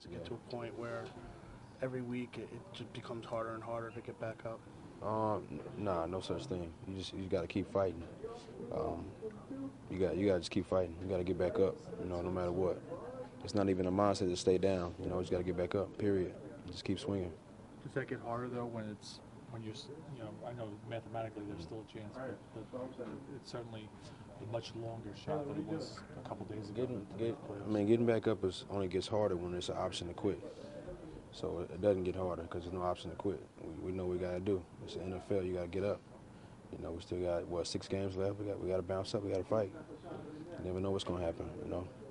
Does it get to a point where every week it just becomes harder and harder to get back up? Nah, no such thing. You got to keep fighting. Um, you got to just keep fighting. You got to get back up. No matter what. It's not even a mindset to stay down. You just got to get back up. Period. Just keep swinging. Does that get harder though when you're I know mathematically there's still a chance, but it's certainly a much longer shot than it was a couple days ago. Getting back up only gets harder when there's an option to quit. So it doesn't get harder because there's no option to quit. We know what we got to do. It's the NFL. You got to get up. We still got 6 games left. We got to bounce up. We got to fight. You never know what's going to happen.